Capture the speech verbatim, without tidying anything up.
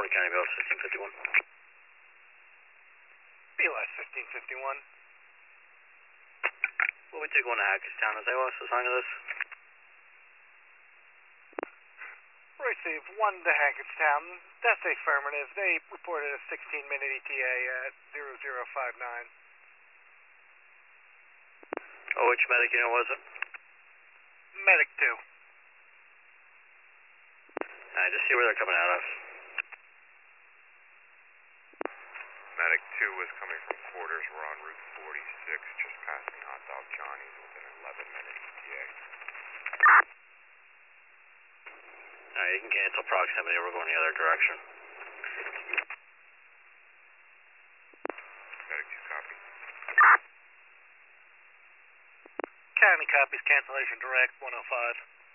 one, County Bill fifteen fifty-one. B L S fifteen fifty-one. Will we take one to Hackettstown? Is that what's the sign of this? Receive one to Hackettstown. That's affirmative. They reported a sixteen minute E T A at zero zero five nine. Oh, which medic unit was it? Medic two. Alright, just see where they're coming out of. Medic two was coming from quarters. We're on Route forty-six, just passing Hot Dog Johnny's with an eleven minute E T A. Alright, you can cancel proximity. We're going the other direction. Medic two copy. County copies cancellation direct one oh five.